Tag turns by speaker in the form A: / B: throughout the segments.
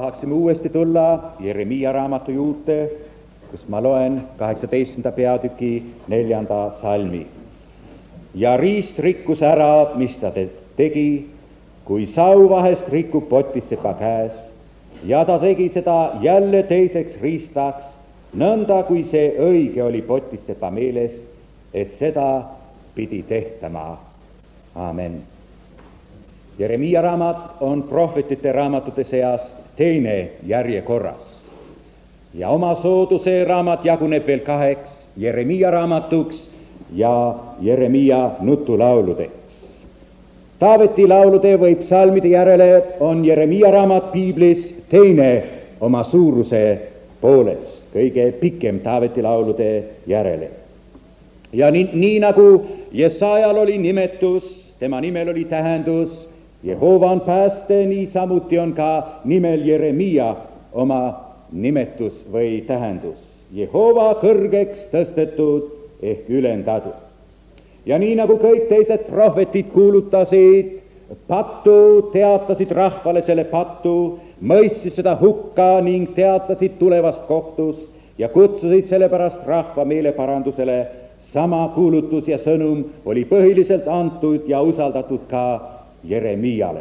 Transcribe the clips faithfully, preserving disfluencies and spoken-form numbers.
A: tahaksime uuesti tulla Jeremia raamatu juurde, kus ma loen kaheksateistkümnenda peatüki neljanda salmi. Ja riist rikkus ära, mis ta te tegi, kui sau vahest rikub potissepa käes, ja ta tegi seda jälle teiseks riistaks, nõnda kui see õige oli potissepa meeles, et seda pidi tehtama. Amen. Jeremia raamat on prohvetite raamatute seas teine järjekorras. Ja oma soodu see raamat jaguneb veel kaheks, Jeremia raamatuks ja Jeremia nutulauludeks. Taaveti laulude või psalmide järele on Jeremia raamat piiblis teine oma suuruse poolest, kõige pikem Taaveti laulude järele. Ja nii, nii nagu Jesajal oli nimetus, tema nimel oli tähendus, Jehova on pääste, nii samuti on ka nimel Jeremia oma nimetus või tähendus. Jehova kõrgeks tõstetud ehk ülendatud. Ja nii nagu kõik teised prohvetid kuulutasid pattu, teatasid rahvale selle pattu, mõistsid seda hukka ning teatasid tulevast kohtust ja kutsusid sellepärast rahva meeleparandusele, sama kuulutus ja sõnum oli põhiliselt antud ja usaldatud ka Jeremiale.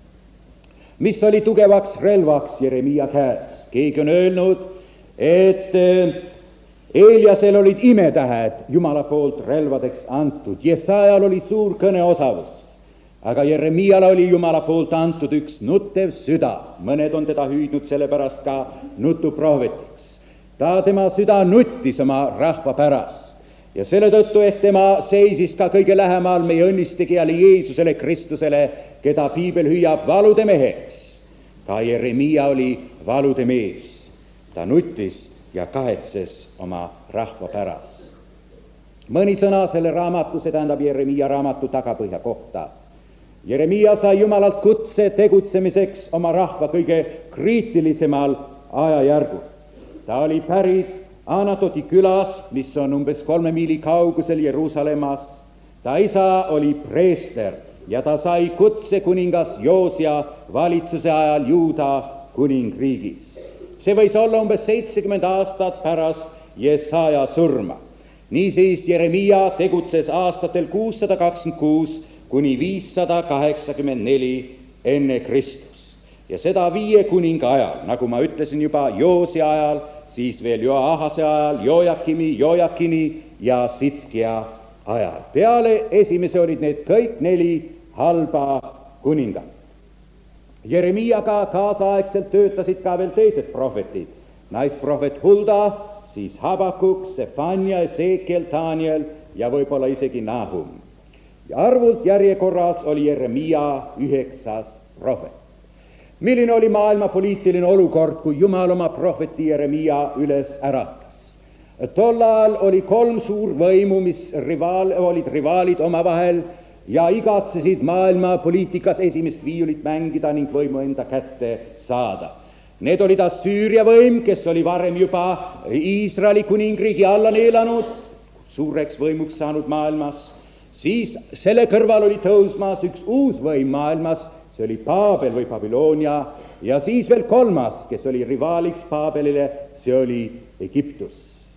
A: Mis oli tugevaks relvaks Jeremia käes? Keegi on öelnud, et Eliasel olid imetähed Jumala poolt relvadeks antud. Jesajal oli suur kõneosavus, aga Jeremiale oli Jumala poolt antud üks nuttev süda. Mõned on teda hüüdnud sellepärast ka nutuprohvetiks. Ta tema süda nuttis oma rahva pärast. Ja selle tõttu ehk tema seisis ka kõige lähemal meie õnnistegijale Jeesusele Kristusele, keda piibel hüüab valude meheks. Ka Jeremia oli valude mees. Ta nuttis ja kahetses oma rahva pärast. Mõni sõna selle raamatu, see tähendab Jeremia raamatu tagapõhja kohta. Jeremia sai Jumalalt kutse tegutsemiseks oma rahva kõige kriitilisemal ajajärgul. Ta oli pärit Anatoti külast, mis on umbes kolme miili kaugusel Jeruusalemmas. Ta isa oli preester ja ta sai kutse kuningas Joosia valitsuse ajal Juuda kuningriigis. See võis olla umbes seitsekümmend aastat pärast Jesaja surma. Niisiis Jeremia tegutses aastatel kuussada kakskümmend kuus kuni viissada kaheksakümmend neli enne Kristust. Ja seda viie kuninga ajal, nagu ma ütlesin juba, Joosia ajal, siis veel Joahase ajal, Jojakimi, Jojakini ja Sitkia ajal. Peale esimese olid need kõik neli halba kuningat. Jeremiaga kaasaegselt töötasid ka veel teised prohvetid. Naisprohvet Hulda, siis Habakuk, Sefania, Esekiel, Daniel ja võib-olla isegi Nahum. Ja arvult järjekorras oli Jeremia üheksas prohvet. Milline oli maailma poliitiline olukord, kui Jumal oma prohveti Jeremia üles äratas? Tollal oli kolm suurvõimu, mis rivaal, olid rivaalid omavahel ja igatsesid maailma poliitikas esimest viiulit mängida ning võimu enda kätte saada. Need olid Assüüria võim, kes oli varem juba Iisraeli kuningriigi alla neelanud, suureks võimuks saanud maailmas. Siis selle kõrval oli tõusmas üks uus võim maailmas, see oli Paabel või Babylonia, ja siis veel kolmas, kes oli rivaaliks Paabelile, see oli Egiptus.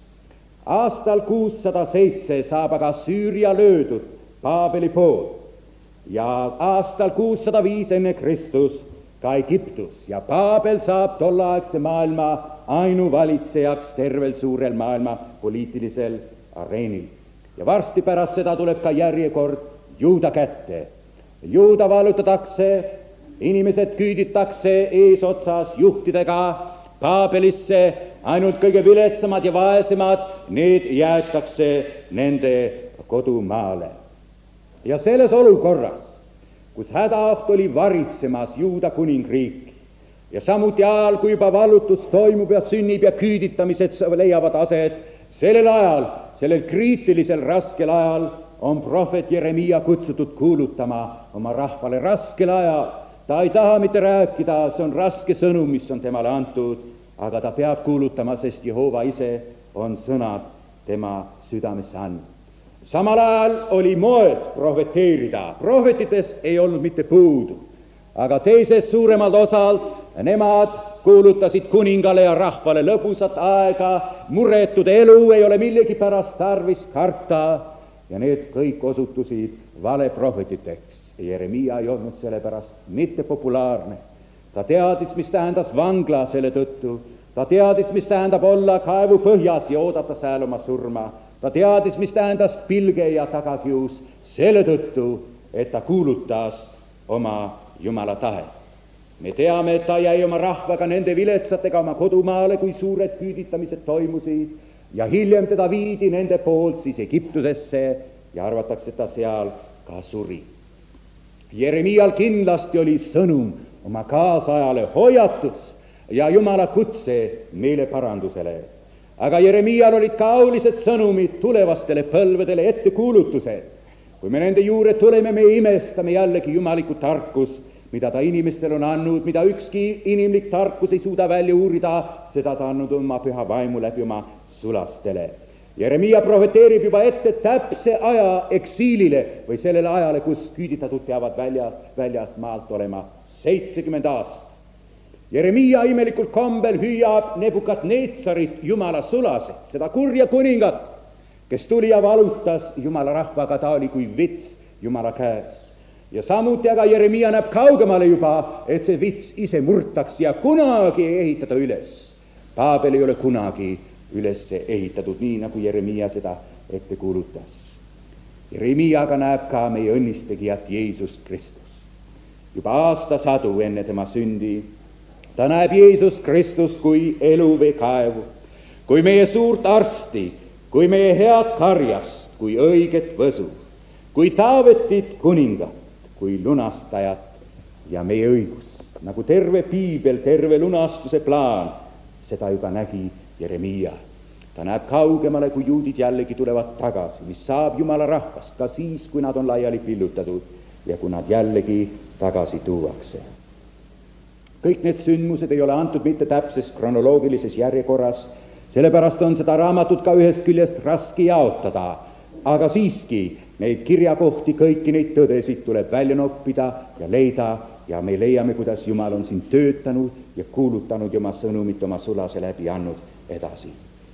A: Aastal kuussada seitse saab aga Süüria löödud Paabeli poolt ja aastal kuussada viis enne Kristus ka Egiptus ja Paabel saab tollaegse maailma ainuvalitsejaks tervel suurel maailma poliitilisel areenil. Ja varsti pärast seda tuleb ka järjekord Juuda kätte. Juuda vallutatakse, inimesed küüditakse eesotsas juhtidega Paabelisse, ainult kõige viletsamad ja vaesemad, need jäetakse nende kodumaale. Ja selles olukorras, kus hädaoht oli varitsemas Juuda kuningriik ja samuti ajal, kui juba vallutus toimub ja sünnib ja küüditamised leiavad aset, sellel ajal, sellel kriitilisel raskel ajal on prohvet Jeremia kutsutud kuulutama oma rahvale raskel ajal. Ta ei taha mitte rääkida, see on raske sõnum, mis on temale antud, aga ta peab kuulutama, sest Jehova ise on sõnad tema südamesse andnud. Samal ajal oli moes prohveteerida. Prohvetitest ei olnud mitte puudu, aga teised suuremalt osalt Nemad kuulutasid kuningale ja rahvale lõbusat aega, muretud elu, ei ole millegi pärast tarvis karta, ja need kõik osutusid valeprohvetiteks. Jeremia ei olnud sellepärast mitte populaarne. Ta teadis, mis tähendas vangla selle tõttu. Ta teadis, mis tähendab olla kaevu põhjas ja oodata seal oma surma. Ta teadis, mis tähendas pilge ja tagakius selle tõttu, et ta kuulutas oma Jumala tahet. Me teame, et ta jäi oma rahvaga nende viletsatega oma kodumaale, kui suured küüditamised toimusid, ja hiljem teda viidi nende poolt siis Egiptusesse ja arvatakse, et ta seal ka suri. Jeremial kindlasti oli sõnum oma kaasajale, hoiatus ja Jumala kutse meile parandusele. Aga Jeremial olid ka aulised sõnumid tulevastele põlvedele, ettekuulutused. Kui me nende juurde tuleme, me imestame jällegi jumalikku tarkust, mida ta inimestel on andnud, mida ükski inimlik tarkus ei suuda välja uurida, seda ta andnud oma püha vaimu läbi oma sulastele. Jeremia profeteerib juba ette täpse aja eksiilile või sellele ajale, kus küüditatud peavad väljas, väljas maalt olema seitsekümmend aastat. Jeremia imelikult kombel hüüab Nebukadneetsarit Jumala sulased, seda kurja kuningat, kes tuli ja valutas Jumala rahvaga, ta oli kui vits Jumala käes. Ja samuti aga Jeremia näeb kaugemale juba, et see vits ise murtaks ja kunagi ei ehitada üles. Paabel ei ole kunagi üles ehitatud, nii nagu Jeremia seda ette kuulutas. Jeremia aga näeb ka meie õnnistegijat Jeesust Kristus. Juba aastasadu enne tema sündi ta näeb Jeesus Kristus kui eluveekaevu, kui meie suurt arsti, kui meie head karjast, kui õiget võsu, kui Taavetit kuningat, kui lunastajat ja meie õigus. Nagu terve piibel, terve lunastuse plaan, seda juba nägi Jeremia. Ta näeb kaugemale, kui juudid jällegi tulevad tagasi, mis saab Jumala rahvast, ka siis, kui nad on laiali pillutatud ja kui nad jällegi tagasi tuuakse. Kõik need sündmused ei ole antud mitte täpses kronoloogilises järjekorras, sellepärast on seda raamatut ka ühest küljest raske jaotada, aga siiski neid kirjakohti, kõiki neid tõdesid tuleb välja noppida ja leida, ja me leiame, kuidas Jumal on siin töötanud ja kuulutanud ja oma sõnumit oma sulase läbi andnud edasi.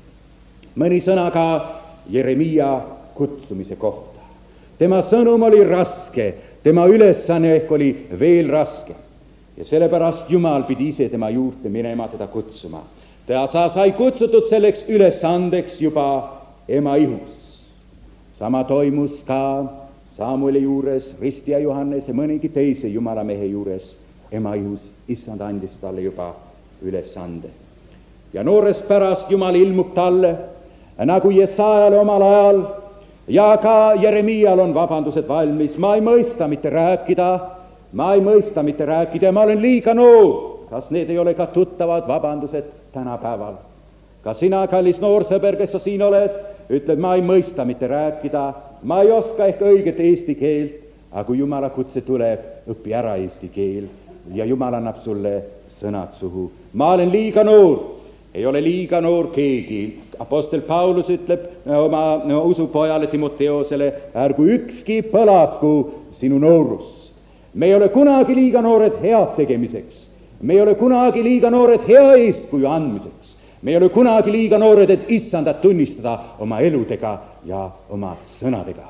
A: Mõni sõna ka Jeremia kutsumise kohta. Tema sõnum oli raske, tema ülesanne ehk oli veel raske. Ja sellepärast Jumal pidi ise tema juurde minema teda kutsuma. Ta sai kutsutud selleks ülesandeks juba ema ihus. Sama toimus ka Samueli juures, Risti ja Johannese, mõnigi teise Jumala mehe juures ema ihus. Issand andis talle juba ülesande. Ja noorest pärast Jumal ilmub talle, nagu Jesajale omal ajal, ja ka Jeremial on vabandused valmis. Ma ei mõista mitte rääkida, ma ei mõista mitte rääkida, ma olen liiga noor. Kas need ei ole ka tuttavad vabandused tänapäeval? Ka sina, kallis noorsõber, kes sa siin oled, ütled, ma ei mõista mitte rääkida, ma ei oska ehk õiget eesti keelt, aga kui Jumala kutse tuleb, õpi ära eesti keel ja Jumal annab sulle sõnad suhu. Ma olen liiga noor, ei ole liiga noor keegi. Apostel Paulus ütleb oma no, usupojale Timoteosele, ärgu ükski põlaku sinu noorust. Me ei ole kunagi liiga noored head tegemiseks. Me ei ole kunagi liiga noored hea eeskuju andmiseks. Me ei ole kunagi liiga noored, et issandat tunnistada oma eludega ja oma sõnadega.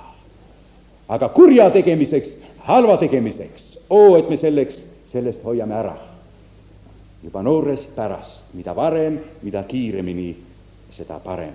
A: Aga kurja tegemiseks, halva tegemiseks, oo, et me selleks, sellest hoiame ära. Juba noorest pärast, mida varem, mida kiiremini, seda parem.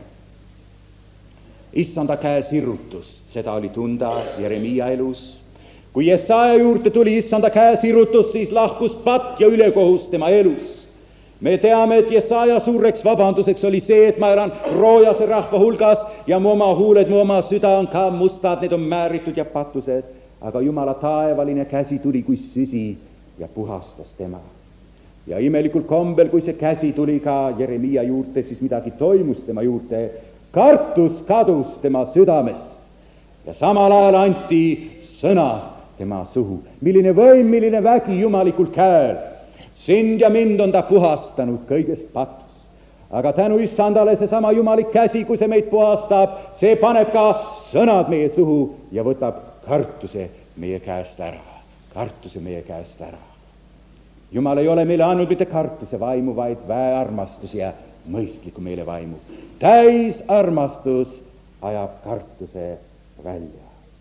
A: Issanda käe sirutust, seda oli tunda Jeremia elus. Kui Jesaja juurde tuli issanda käe sirutus, siis lahkus patt ja ülekohus tema elus. Me teame, et Jesaja suureks vabanduseks oli see, et ma elan roojase rahva hulgas ja mu oma huuled, mu oma süda on ka mustad, need on määritud ja patused. Aga Jumala taevaline käsi tuli kui süsi ja puhastas tema. Ja imelikult kombel, kui see käsi tuli ka Jeremia juurde, siis midagi toimus tema juurde. Kartus kadus tema südames ja samal ajal anti sõna tema suhu. Milline võim, milline vägi jumalikul käel. Sind ja mind on ta puhastanud kõigest patust. Aga tänu issandale see sama jumalik käsi, kui see meid puhastab, see paneb ka sõnad meie suhu ja võtab kartuse meie käest ära. Kartuse meie käest ära. Jumal ei ole meile andnud mitte kartuse vaimu, vaid väearmastus ja mõistliku meile vaimu. Täis armastus ajab kartuse välja.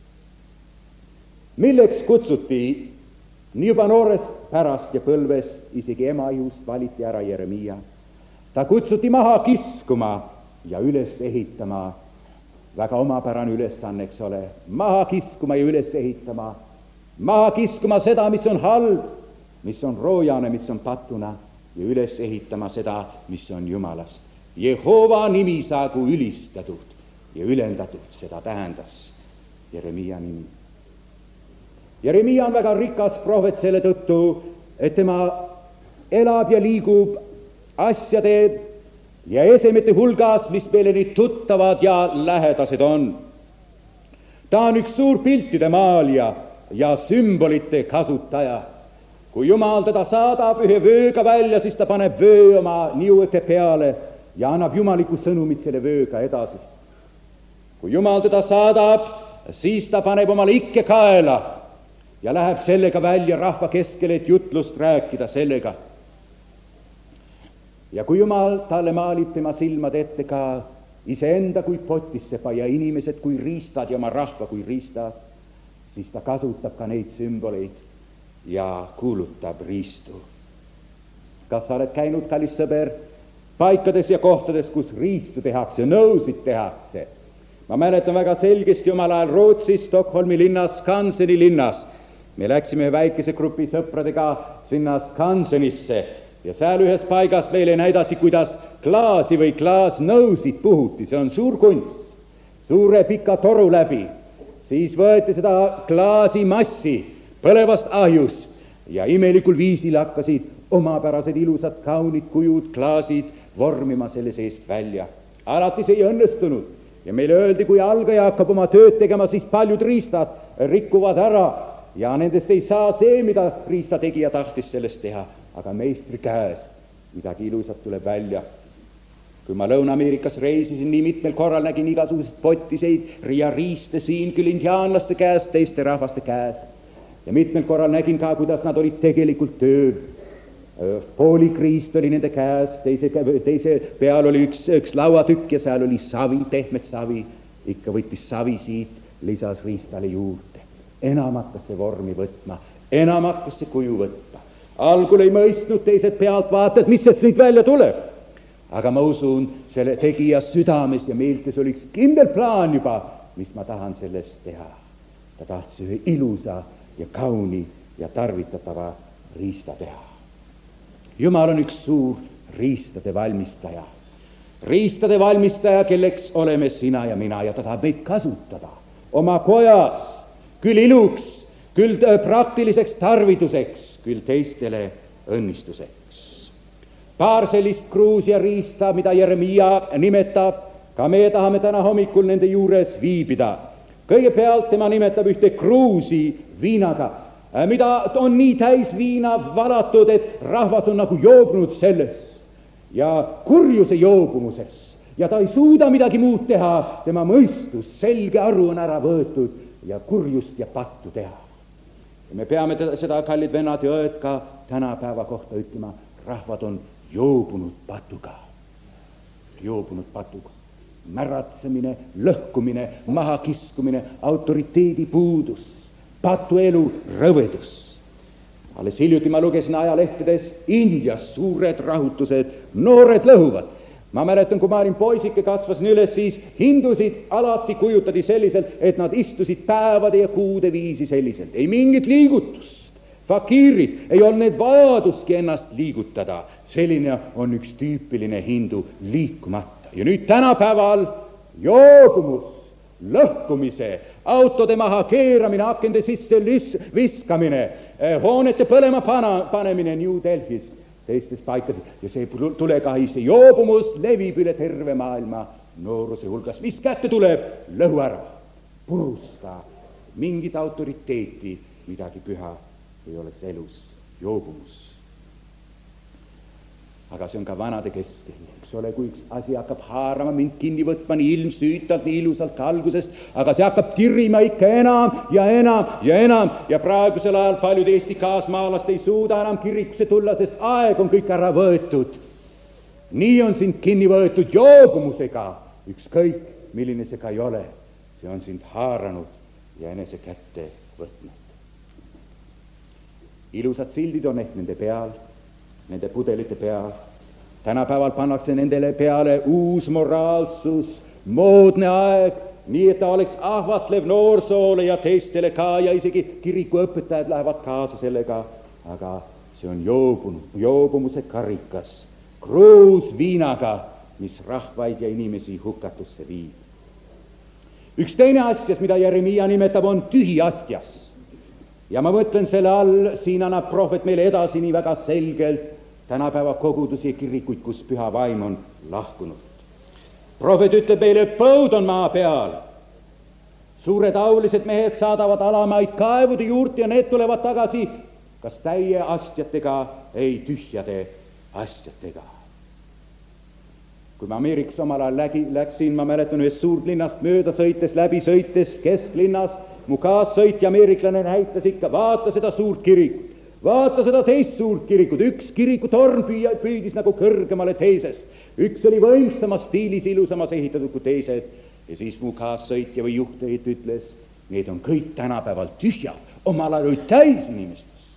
A: Milleks kutsuti nii juba noorest pärast ja põlves, isegi ema ihust valiti ära Jeremia. Ta kutsuti maha kiskuma ja üles ehitama. Väga omapärane ülesanne, eks ole. Maha kiskuma ja üles ehitama. Maha kiskuma seda, mis on halb, mis on roojane, mis on patuna, ja üles ehitama seda, mis on Jumalast. Jehova nimi saagu ülistatud ja ülendatud, seda tähendas Jeremia nimi. Jeremia on väga rikas prohvet selle tõttu, et tema elab ja liigub asjade ja esemete hulgas, mis meile nii tuttavad ja lähedased on. Ta on üks suur piltide maalija ja sümbolite kasutaja. Kui Jumal teda saadab ühe vööga välja, siis ta paneb vöö oma niuete peale ja annab jumaliku sõnumit selle vööga edasi. Kui Jumal teda saadab, siis ta paneb omale ikke kaela ja läheb sellega välja rahva keskele, et jutlust rääkida sellega. Ja kui Jumal talle maalib tema silmad ette ka iseenda kui potissepa ja inimesed kui riistad ja oma rahva kui riistad, siis ta kasutab ka neid sümboleid ja kuulutab riistu. Kas sa oled käinud, kallis sõber, paikades ja kohtades, kus riistu tehakse, nõusid tehakse? Ma mäletan väga selgesti omal ajal Rootsis, Stockholmi linnas, Skanseni linnas. Me läksime väikese grupi sõpradega sinna Skansenisse ja seal ühes paigas meile näidati, kuidas klaasi või klaasnõusid puhuti. See on suur kunst, suure pika toru läbi. Siis võeti seda klaasimassi põlevast ahjust ja imelikul viisil hakkasid omapärased ilusad kaunid kujud, klaasid vormima selle seest välja. Alati see ei õnnestunud ja meile öeldi, kui algaja hakkab oma tööd tegema, siis paljud riistad rikkuvad ära ja nendest ei saa see, mida riistategija tahtis sellest teha, aga meistri käes midagi ilusat tuleb välja. Kui ma Lõuna-Ameerikas reisisin, nii mitmel korral nägin igasuguseid pottiseid ja riiste siin küll indiaanlaste käes, teiste rahvaste käes. Ja mitmel korral nägin ka, kuidas nad olid tegelikult tööl. Poolikriist oli nende käes, teise, teise peal oli üks, üks lauatükk ja seal oli savi, pehmet savi. Ikka võttis savi siit, lisas riistale juurde. Enam hakkas see vormi võtma, enam hakkas see kuju võtma. Algul ei mõistnud teised pealt vaatajad, mis sest nüüd välja tuleb. Aga ma usun, selle tegija südames ja meeltes oli üks kindel plaan juba, mis ma tahan sellest teha. Ta tahtis ühe ilusa ja kauni ja tarvitatava riista teha. Jumal on üks suur riistade valmistaja. Riistade valmistaja, kelleks oleme sina ja mina, ja ta tahab meid kasutada oma kojas, küll iluks, küll praktiliseks tarviduseks, küll teistele õnnistuseks. Paar sellist Gruusia riista, mida Jeremia nimetab, ka me tahame täna hommikul nende juures viibida. Kõigepealt tema nimetab ühte Gruusi viinaga, mida on nii täis viina valatud, et rahvas on nagu joobnud selles ja kurjuse joobumuses. Ja ta ei suuda midagi muud teha, tema mõistus, selge aru on ära võetud ja kurjust ja pattu teha. Ja me peame teda, seda, kallid vennad ja õed, ka tänapäeva kohta ütlema, rahvad on joobunud patuga, joobunud patuga. Märatsemine, lõhkumine, mahakiskumine, autoriteedi puudus, patuelu rõvedus. Alles hiljuti ma lugesin ajalehtedes Indias suured rahutused, noored lõhuvad. Ma mäletan, kui ma olin poisike, kasvasin üles, siis hindusid alati kujutati selliselt, et nad istusid päevade ja kuude viisi selliselt. Ei mingit liigutust. Fakiirid, ei olnud need vajaduski ennast liigutada. Selline on üks tüüpiline hindu liikumata. Ja nüüd tänapäeval joobumus, lõhkumise, autode maha keeramine, akende sisse viskamine, hoonete põlema panemine New Delhis, teistes paikades. Ja see tulekahis, see joobumus levib üle terve maailma nooruse hulgas. Mis kätte tuleb? Lõhu ära, purusta, mingit autoriteeti, midagi püha ei oleks elus, joobumus. Aga see on ka vanade keskel, üks ole, kui üks asi hakkab haarama, mind kinni võtma nii ilmsüütalt, nii ilusalt algusest, aga see hakkab tirima ikka enam ja enam ja enam ja praegusel ajal paljud Eesti kaasmaalast ei suuda enam kirikusse tulla, sest aeg on kõik ära võetud. Nii on sind kinni võetud joogumusega, ükskõik milline see ka ei ole, see on sind haaranud ja enese kätte võtnud. Ilusad sildid on ehk nende peal, nende pudelite peal. Tänapäeval pannakse nendele peale uus moraalsus, moodne aeg, nii et ta oleks ahvatlev noorsoole ja teistele ka ja isegi kirikuõpetajad lähevad kaasa sellega, aga see on joobunud, joobumuse karikas, kruus viinaga, mis rahvaid ja inimesi hukatusse viib. Üks teine astjas, mida Jeremia nimetab, on tühi astjas. Ja ma mõtlen selle all, siin annab prohvet meile edasi nii väga selgelt tänapäeva kogudusi ja kirikuid, kus püha vaim on lahkunud. Prohvet ütleb meile, põud on maa peal. Suured aulised mehed saadavad alamaid kaevude juurde ja need tulevad tagasi kas täie astjatega, ei tühjade astjatega. Kui ma Ameerikas omal ajal lägi, läksin, ma mäletan ühest suurt linnast mööda sõites, läbi sõites kesklinnas, mu kaassõitja ameeriklane näitas ikka, vaata seda suurt kirikut, vaata seda teist suurt kirikut, üks kirikutorn püüdis nagu kõrgemale teisest, üks oli võimsamas stiilis, ilusamas ehitatud kui teised, ja siis mu kaassõitja või juhtehit ütles, need on kõik tänapäeval tühjad, omal ajal olid täis inimestest.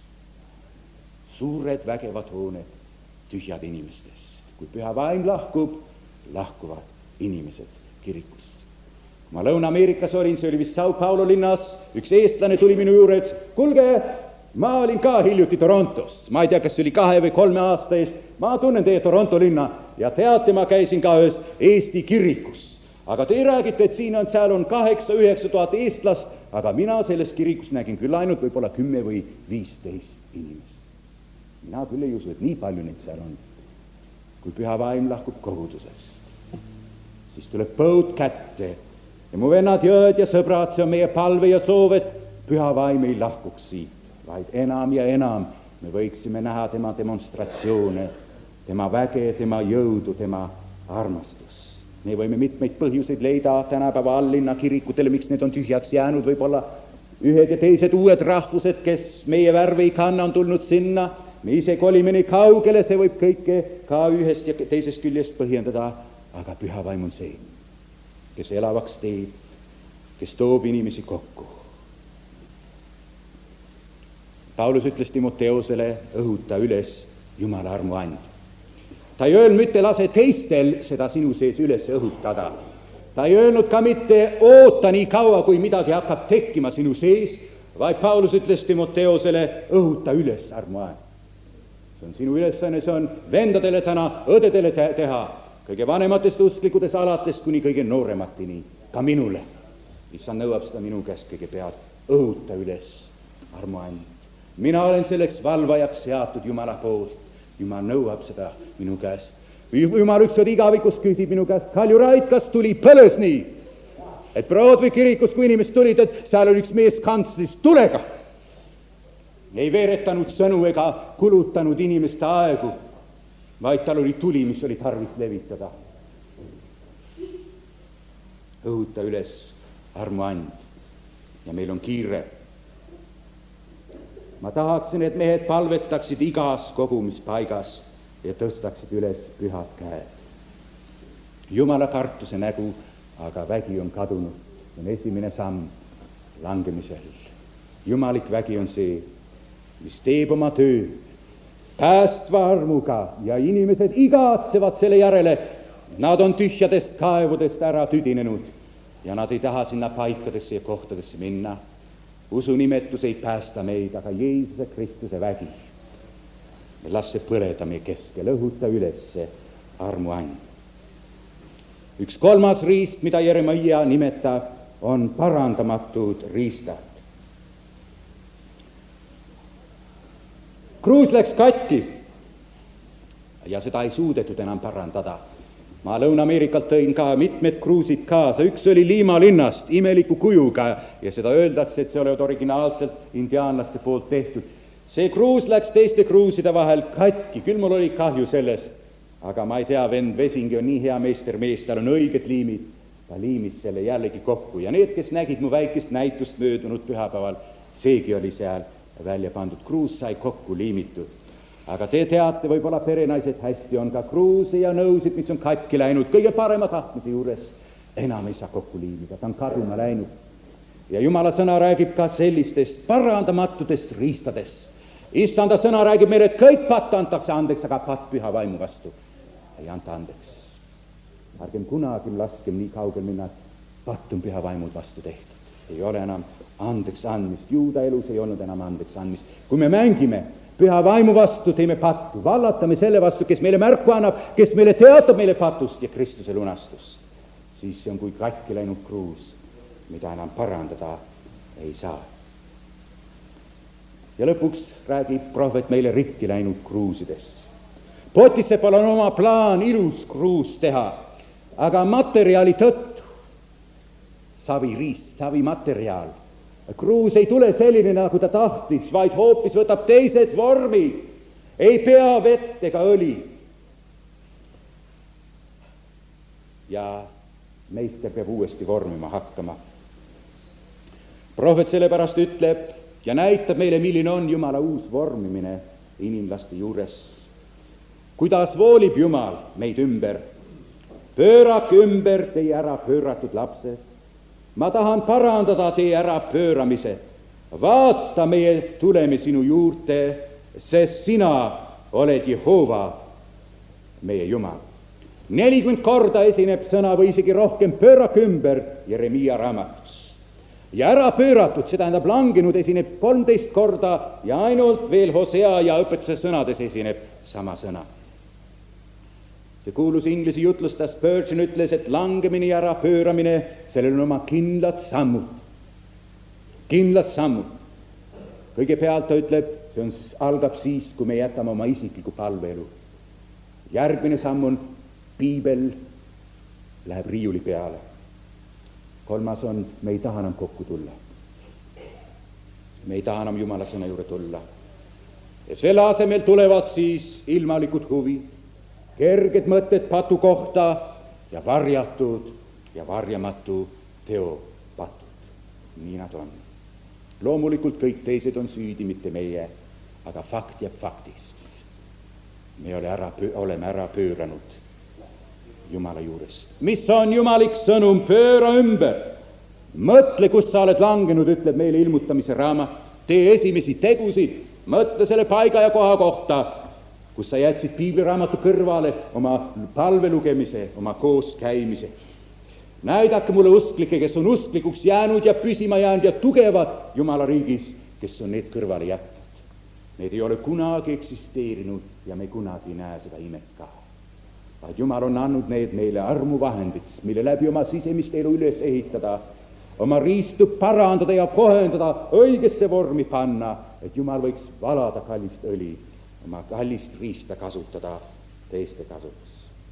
A: Suured vägevad hooned, tühjad inimestest. Kui püha vaim lahkub, lahkuvad inimesed kirikusse. Ma Lõuna-Ameerikas olin, see oli vist Sao Paulo linnas, üks eestlane tuli minu juures, kulge, ma olin ka hiljuti Torontos, ma ei tea, kas see oli kahe või kolme aasta eest, ma tunnen teie Toronto linna ja teate, ma käisin ka ühes Eesti kirikus, aga te räägite, et siin on, seal on kaheksa, üheksa tuhat eestlast, aga mina selles kirikus nägin küll ainult võib-olla kümme või viisteist inimest. Mina küll ei usu, et nii palju neid seal on. Kui püha vaim lahkub kogudusest, siis tuleb põud kätte. Ja mu vennad, jõed ja sõbrad, see on meie palve ja soov, et püha vaim ei lahkuks siit, vaid enam ja enam me võiksime näha tema demonstratsioone, tema väge, tema jõudu, tema armastust. Me võime mitmeid põhjuseid leida tänapäeva alllinna kirikutele, miks need on tühjaks jäänud, võib-olla ühed ja teised uued rahvused, kes meie värve ei kanna, on tulnud sinna, me ise kolime nii kaugele, see võib kõike ka ühest ja teisest küljest põhjendada, aga püha vaim on see, kes elavaks teeb, kes toob inimesi kokku. Paulus ütles Timoteosele, õhuta üles Jumala armu and. Ta ei öelnud mitte lase teistel seda sinu sees üles õhutada. Ta ei öelnud ka mitte oota nii kaua, kui midagi hakkab tekkima sinu sees, vaid Paulus ütles Timoteosele, õhuta üles armu and. See on sinu ülesanne, see on vendadele täna, õdedele te- teha. Kõige vanematest usklikudest alates kuni kõige noorematini, ka minule. Issand nõuab seda minu käest kõigepealt, õhuta üles armuand. Mina olen selleks valvajaks seatud Jumala poolt. Jumal nõuab seda minu käest. Jumal ükskord igavikust küsib minu käest, Kaljurait, kas tuli põles nii? Et Broadway kirikus, kui inimesed tulid, et seal oli üks mees kantslis tulega. Ei veeretanud sõnu ega kulutanud inimeste aegu, vaid tal oli tuli, mis oli tarvis levitada. Õhuta üles armuand ja meil on kiire. Ma tahaksin, et mehed palvetaksid igas kogumispaigas ja tõstaksid üles pühad käed. Jumala kartuse nägu, aga vägi on kadunud. See on esimene samm langemisel. Jumalik vägi on see, mis teeb oma töö päästva armuga ja inimesed igatsevad selle järele. Nad on tühjadest kaevudest ära tüdinenud ja nad ei taha sinna paikadesse ja kohtadesse minna. Usunimetus ei päästa meid, aga Jeesuse Kristuse vägi. Las see põleda meie keskel, õhuta ülesse armuand. Üks kolmas riist, mida Jeremia nimetab, on parandamatud riistad. Kruus läks katki ja seda ei suudetud enam parandada. Ma Lõuna-Ameerikalt tõin ka mitmed kruusid kaasa. Üks oli Liima linnast imeliku kujuga ja seda öeldakse, et see oli originaalselt indiaanlaste poolt tehtud. See kruus läks teiste kruuside vahel katki, küll mul oli kahju sellest, aga ma ei tea, vend Vesingi on nii hea meistermees, tal on õiged liimid, ta liimis selle jällegi kokku ja need, kes nägid mu väikest näitust möödunud pühapäeval, seegi oli seal välja pandud, kruus sai kokku liimitud. Aga te teate, võib-olla perenaised hästi on ka kruuse ja nõusid, mis on katki läinud, kõige parema tahtmise juures enam ei saa kokku liimida, ta on kaduma läinud. Ja Jumala sõna räägib ka sellistest parandamatutest riistadest. Issanda sõna räägib meile, et kõik patt antakse andeks, aga patt püha vaimu vastu ei anta andeks. Ärgem kunagi laskem nii kaugel minna, et patt on püha vaimul vastu tehtud. Ei ole enam andeks andmist, juuda elus ei olnud enam andeks andmist. Kui me mängime püha vaimu vastu, teeme pattu, vallatame selle vastu, kes meile märku annab, kes meile teatab meile patust ja Kristuse lunastust, siis see on kui katki läinud kruus, mida enam parandada ei saa. Ja lõpuks räägib prohvet meile rikki läinud kruusidest. Potisepal on oma plaan ilus kruus teha, aga materjali tõttu, savi riist, savi materjal, kruus ei tule selline, nagu ta tahtis, vaid hoopis võtab teised vormid, ei pea vett ega õli. Ja meister peab uuesti vormima hakkama. Prohvet sellepärast ütleb ja näitab meile, milline on Jumala uus vormimine inimlaste juures. Kuidas voolib Jumal meid ümber? Pöörake ümber teie ära pööratud lapsed. Ma tahan parandada teie ära pööramise. Vaata, meie tuleme sinu juurde, sest sina oled Jehova, meie Jumal. nelikümmend korda esineb sõna või isegi rohkem pöörake ümber Jeremia raamatus. Ja ära pööratud, see tähendab langenud, esineb kolmteist korda ja ainult veel Hosea ja õpetuse sõnades esineb sama sõna. See kuulus inglise jutlustas, Spurgeon ütles, et langemine ja ära pööramine, sellel on oma kindlad sammud. Kindlad sammud. Kõigepealt ta ütleb, see on, algab siis, kui me jätame oma isikliku palveelu. Järgmine samm on piibel läheb riiuli peale. Kolmas on, me ei taha enam kokku tulla. Me ei taha enam Jumala sõna juurde tulla. Ja selle asemel tulevad siis ilmalikud huvid, kerged mõtted patu kohta ja varjatud ja varjamatu teo patud. Nii nad on. Loomulikult kõik teised on süüdi, mitte meie, aga fakt jääb faktiks. Me ole ära, oleme ära pööranud Jumala juurest. Mis on jumalik sõnum? Pööra ümber. Mõtle, kus sa oled langenud, ütleb meile ilmutamise raamat. Tee esimesi tegusid. Mõtle selle paiga ja koha kohta, kus sa jätsid piibliraamatu kõrvale oma palve lugemise, oma koos käimise. Näidake mulle usklike, kes on usklikuks jäänud ja püsima jäänud ja tugevad Jumala riigis, kes on need kõrvale jätnud. Need ei ole kunagi eksisteerinud ja me kunagi ei näe seda imet ka. Vaid Jumal on andnud need meile armuvahendiks, mille läbi oma sisemist elu üles ehitada, oma riistu parandada ja kohendada, õigesse vormi panna, et Jumal võiks valada kallist õli, oma kallist riista kasutada teiste kasuks.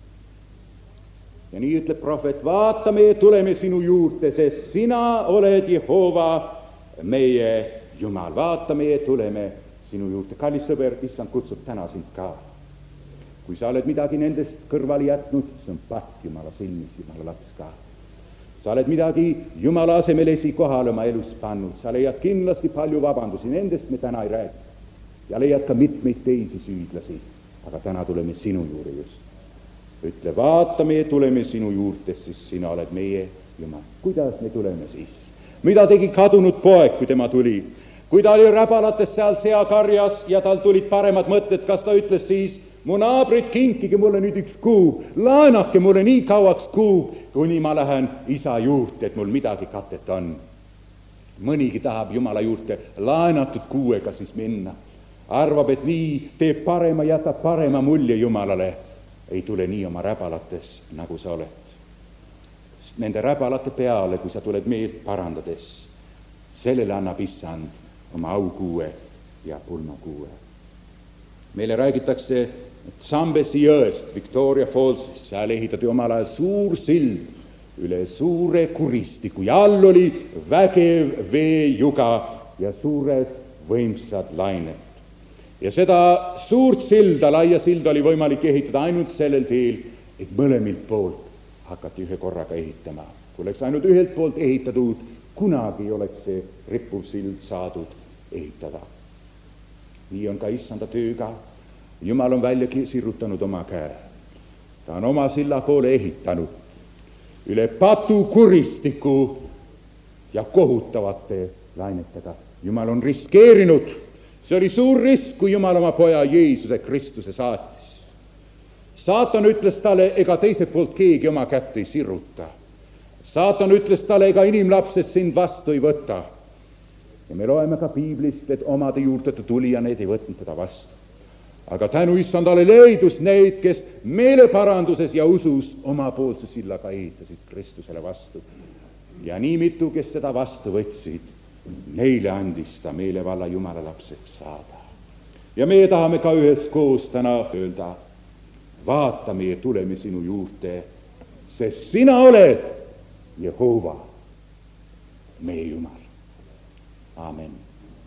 A: Ja nii ütleb prohvet, vaata, meie tuleme sinu juurde, sest sina oled Jehova, meie Jumal. Vaata, meie tuleme sinu juurde. Kallis sõber, issand kutsub täna sind ka. Kui sa oled midagi nendest kõrvale jätnud, see on patt Jumala silmis, Jumala laps ka. Sa oled midagi Jumala asemel esikohal oma elus pannud, sa leiad kindlasti palju vabandusi, nendest me täna ei räägi. Ja leiad ka mitmeid teisi süüdlasi, aga täna tuleme sinu juurde just. Ütle, vaata, meie tuleme sinu juurde, siis sina oled meie Jumal. Kuidas me tuleme siis? Mida tegi kadunud poeg, kui tema tuli? Kui ta oli räbalates seal seakarjas ja tal tulid paremad mõtted, kas ta ütles siis, mu naabrid, kinkige mulle nüüd üks kuu, laenake mulle nii kauaks kuu, kuni ma lähen isa juurde, et mul midagi katet on. Mõnigi tahab Jumala juurde laenatud kuuega siis minna. Arvab, et nii teeb parema, jätab parema mulje Jumalale. Ei tule nii oma räbalates, nagu sa oled. Nende räbalate peale, kui sa tuled meelt parandades, sellele annab issand oma aukuue ja pulmakuue. Meile räägitakse Zambesi jõest, Victoria Fallsis, seal ehitati omal ajal suur sild üle suure kuristiku ja all oli vägev veejuga ja suured võimsad lained. ja seda suurt silda, laia silda oli võimalik ehitada ainult sellel teel, et mõlemilt poolt hakati ühe korraga ehitama. Kui oleks ainult ühelt poolt ehitatud, kunagi oleks see rippuv sild saadud ehitada. Nii on ka issanda tööga. Jumal on välja sirutanud oma käe. Ta on oma silla poole ehitanud üle patu kuristiku ja kohutavate lainetega. Jumal on riskeerinud. See oli suur risk, kui Jumal oma poja Jeesuse Kristuse saatis. Saatan ütles talle, ega teiselt poolt keegi oma kätt ei siruta. Saatan ütles talle, ega inimlapsed sind vastu ei võta. Ja me loeme ka Piiblist, et omade juurde ta tuli ja need ei võtnud teda vastu. Aga tänu issandale leidus neid, kes meeleparanduses ja usus omapoolse sillaga ehitasid Kristusele vastu. Ja nii mitu, kes seda vastu võtsid, neile andis ta meelevalla Jumala lapseks saada. Ja meie tahame ka üheskoos täna öelda, vaata, meie tuleme sinu juurde, sest sina oled Jehova, meie Jumal. Amen.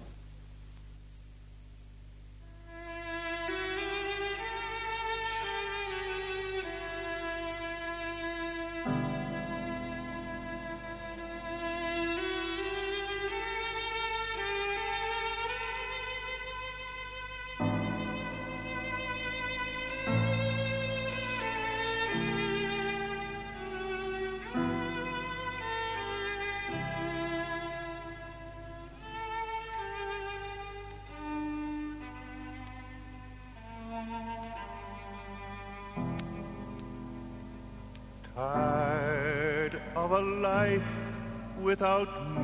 B: Tired of a life without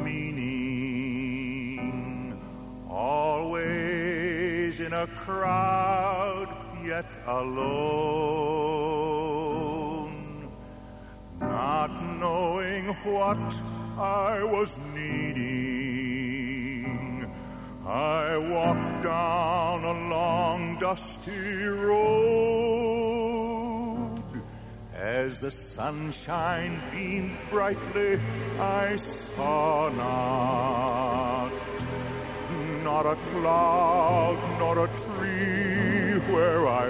B: meaning, always in a crowd yet alone, not knowing what I was needing, I walked down a long dusty road. As the sunshine beamed brightly, I saw not, not a cloud, nor a tree where I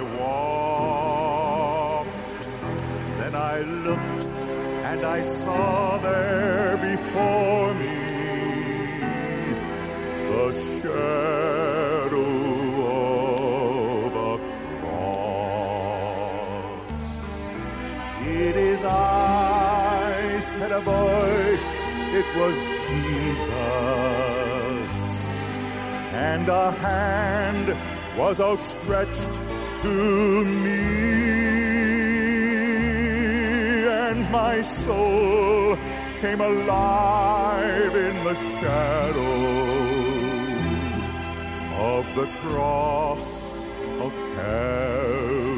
B: walked. Then I looked, and I saw there before me the shadow of a cross. It is I, said a voice, it was Jesus, and a hand was outstretched to me, and my soul came alive in the shadow of the cross of Calvary.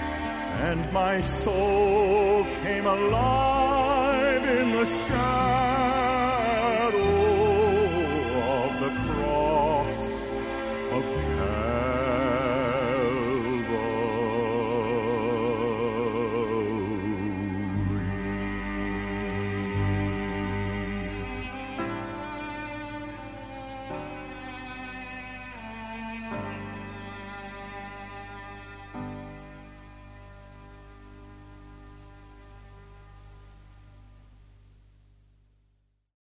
B: And my soul came alive in the shadow